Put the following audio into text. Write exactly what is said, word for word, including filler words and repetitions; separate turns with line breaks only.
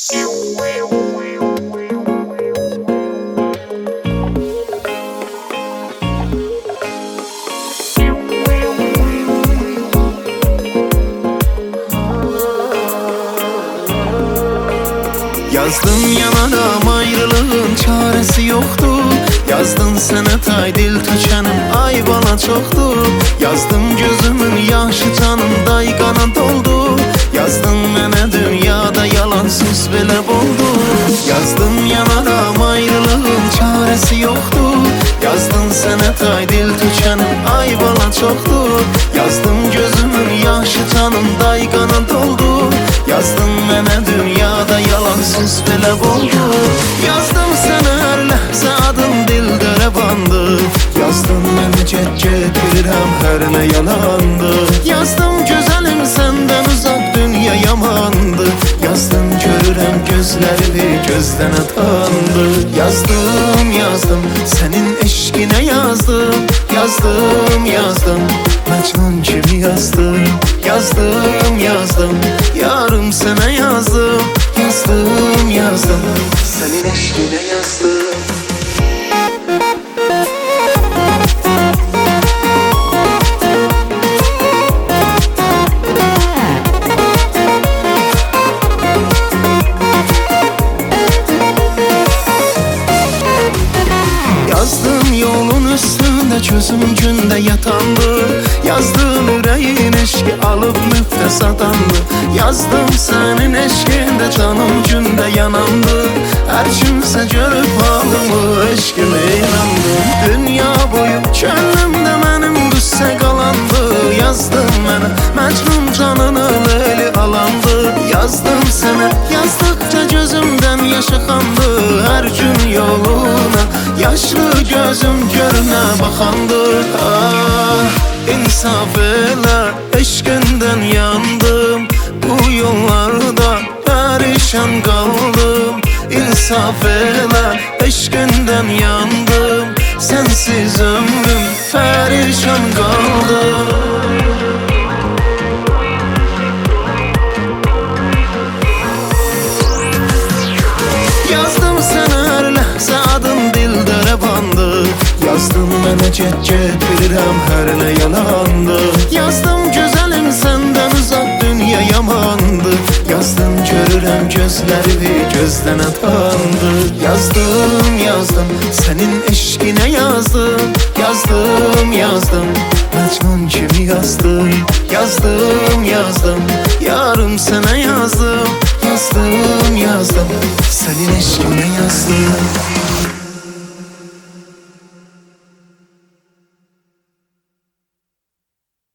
Yazdım yanaram ayrılığın çaresi yoktu. Yazdın sənə tay dil tökənim ay bana çoxdu. Yazdım gözümün yaşı canım dayqana doldu. Yazdın mənə dünyada yalansız belə oldu. Yazdım yanaram ayrılığın çaresi yoktu. Yazdın sənə tay dil tökənim ay bana çoxdu. Yazdım gözümün yaşı canım dayqana doldu. Yazdım mənə dünyada yalansız belə oldu. Yazdım sənə hər ləhzə adım dildə rəvandı. Yazdım mənə get-get bilirəm hər nə yalandı. Yazdım gözəlim səndən uzaq dünya yamandı. Yazdım görürəm gözlərini gözdən atandı. Yazdım yazdım sənin eşqinə yazdım. Yazdım yazdım Məcnun kimi yazdım. Yazdım yazdım yarım sənə yazdım. Yazdım yazdım sənin eşqinə yazdım. Yazdım yolun üstünde gözüm günde yatandı. Yazdım yüreğin eşki alıp müftes atandı. Yazdım senin eşkinde canım günde yanandı. Her kimse görüp halımı eşkime inandı. Dünya boyu könlümde benim düşse kalandı. Yazdım mənə Məcnun canının eli alandı. Yazdım sənə yazdıkça gözümden yaş axandı. Her gün yoluna yaşlı gözüm görünə baxandı. Ah, insaf elə eşqindən yandım. Bu yollarda perişan kaldım. İnsaf elə eşqindən yandım. Sensiz ömrüm perişan kaldım. Yazdım sənə hər ləhzə adım dildə rəvandı. Yazdım mənə get-get bilirəm hər nə yalandı. Yazdım gözəlim səndən uzaq dünya yamandı. Yazdım görürəm gözlərini gözdən atandı. Yazdım yazdım sənin eşqinə yazdım. Yazdım yazdım Məcnun kimi yazdım. Yazdım yazdım yarım sənə yazdım. Yazdım yazdım sənin eşqinə yazdım.